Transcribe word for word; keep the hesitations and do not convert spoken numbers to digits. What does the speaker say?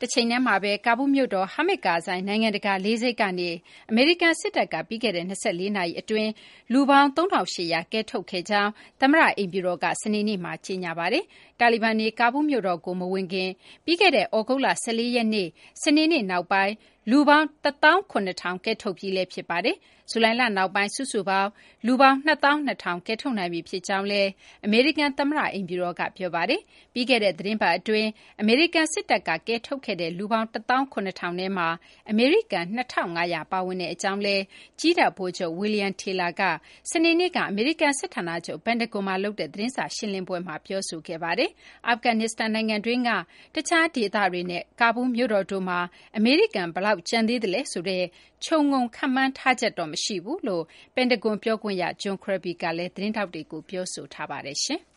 တချိန်တည်းမှာပဲကာဘူးမြို့တော်ဟာမစ်ကာဇိုင်းနိုင်ငံတကာလေးစိတ်ကနေအမေရိကန်စစ်တပ်ကပြီးခဲ့တဲ့၂၄နာရီအတွင်းလူပေါင်းသုံးထောင်ရှစ်ရာကယ်ထုတ်ခဲ့ကြောင်းသမ္မတအိမ်ဖြူတော်ကစနေနေ့မှာကြေညာပါတယ်။တာလီဘန်တွေကာဘူးမြို့တော်ကိုမဝင်ခင်ပြီးခဲ့တဲ့ဩဂုတ်လ၁၄ရက်နေ့စနေနေ့နောက်ပိုင်းလူပေါင်းတသောင်းခုနှစ်ထောင်ကယ်ထုတ်ပြီးလည်းဖြစ်ပါတယ်။ဇူလိုင်လနောက်ပိုင်းစုစုပေါင်းလူပေါင်းနှစ်သောင်းနှစ်ထောင်ကယ်ထုတ်နိုင်ပြီဖြစ်ကြောင်းလည်းအမေရိကန်သမ္မတအိမ်ဖြူတော်ကပြောပါတယ်။ပြီးခဲ့တဲ့သတင်းပတ်အတွင်းအမေရိကန်စစ်တပ်ကကယ်ထုတ်ခဲ့တဲ့လူပေါင်းတသောင်းခုနှစ်ထောင်ထဲမှာအမေရိကန်နှစ်ထောင်ငါးရာပါဝင်တဲ့အကြောင်းလည်းကြီးတပ်ဗိုလ်ချုပ်ဝီလီယံထေလာကစနေနေ့ကအမေရိကန်စစ်ဌာနချုပ်ပန်တဂွန်မှာလုပ်တဲ့သတင်းစာရှင်းလင်းပွဲမှာပြောဆိုခဲ့ပါတယ်။အာဖဂန်နစ္စတန်နိုင်ငံတွင်းကတခြားဒေသတွေနဲ့ကာဘူးမြို့တော်တို့မှာအမေရိကန်ဘယ်လောက်ကျန်သေးသလဲဆိုတဲ့ခြုံငုံခန့်မှန်းထားချက်တော့မရှိဘူးလို့ပန်တဂွန်ပြောခွင့်ရဂျွန်ကရဘီကလည်းသတင်းထောက်တွေကိုပြောဆိုထားပါတယ်။